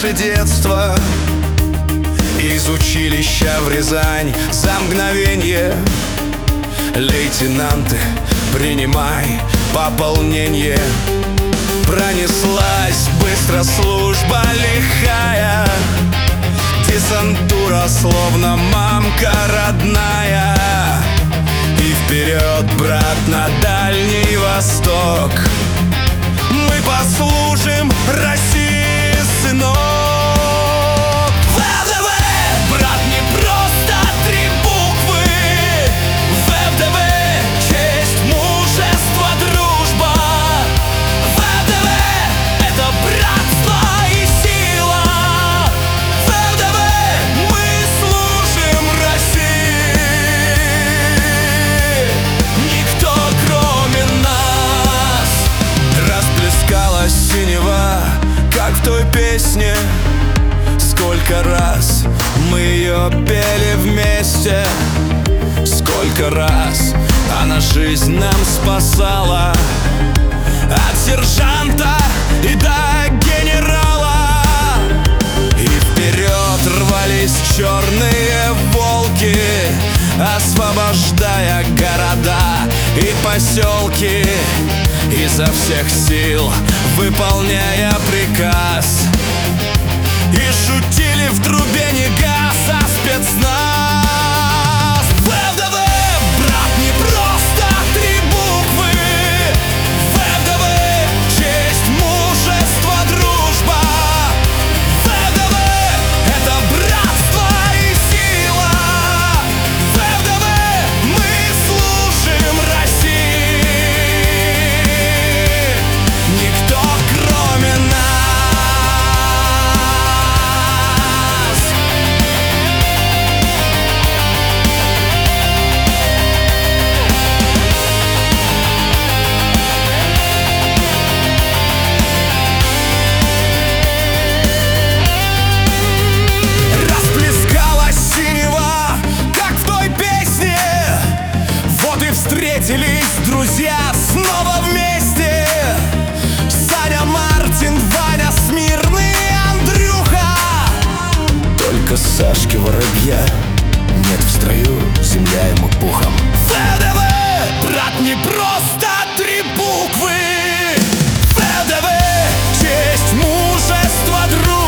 наше детство, из училища в Рязань за мгновенье. Лейтенанты, принимай пополнение. Пронеслась быстро служба лихая, десантура словно мамка родная. И вперед, брат, на Дальний Восток, мы послужим России, сынок. ВДВ, брат, не просто три буквы. ВДВ, честь, мужество, дружба. ВДВ, это братство и сила. ВДВ, мы служим России. Никто, кроме нас. Расплескалась синева, как в той песне. Сколько раз мы ее пели вместе, сколько раз она жизнь нам спасала. От сержанта и до генерала. И вперед рвались черные волки, освобождая города и поселки, изо всех сил выполняя приказ. И шутили в трубе не газ, а спецназ. ВДВ, брат, не просто три буквы. ВДВ, честь, мужество, дружба. ВДВ, это братство и сила. ВДВ, мы служим России. Никто, кроме нас. Встретились друзья снова вместе. Саня, Мартин, Ваня, Смирный, Андрюха. Только Сашки Воробья нет в строю, земля ему пухом. ВДВ, брат, не просто три буквы. ВДВ, честь, мужество, дружба.